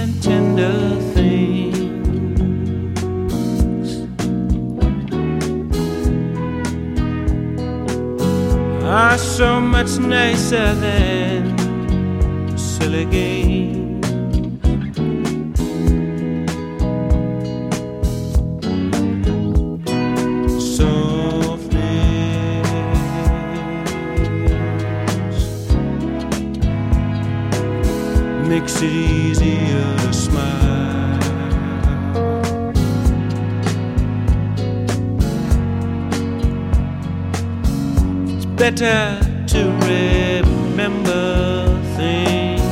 and tender things are so much nicer than silly games. Makes it easier to smile. It's better to remember things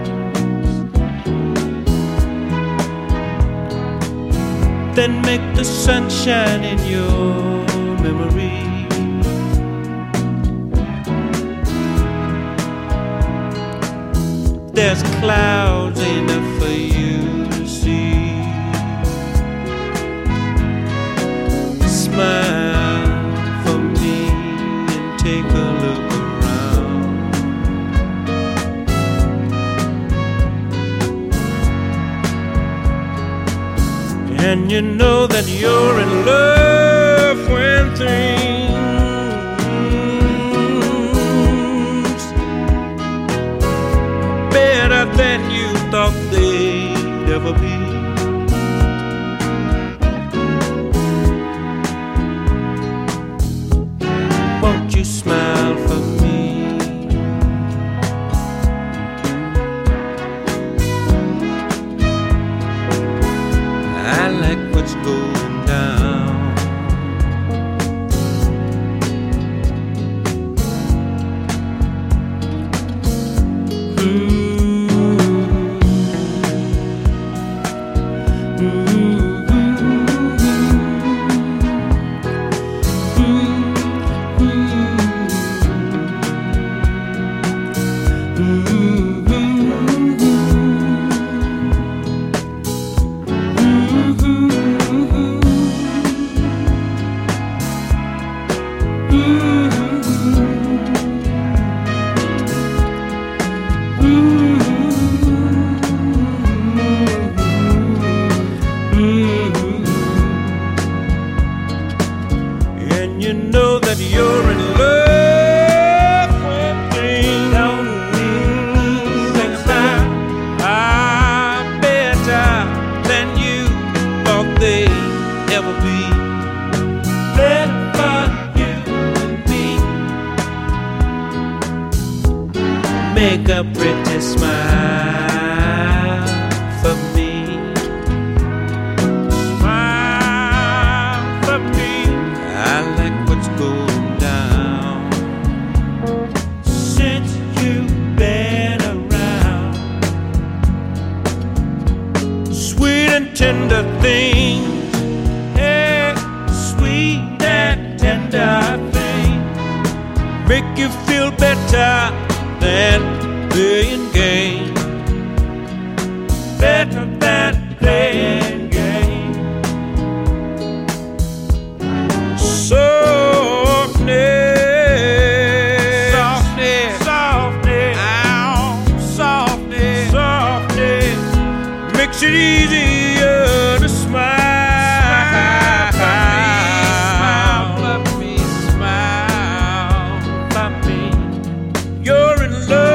than make the sunshine in your memory. There's clouds enough for you to see. Smile for me and take a look around. And you know that you're in love when things better than you thought they'd ever be. Won't you smile for me? I like what's going down. And you know that you're in love when things are better than you thought they'd ever be. Better for you and me. Make a pretty smile for me. Smile for me. I like what's going down. Since you've been around, sweet and tender things, hey, sweet and tender things, make you feel better than playing games. Better than playing games. Softness, softness, softness, ow, softness, softness makes it easier to smile. Smile for me, smile for me. You're in love.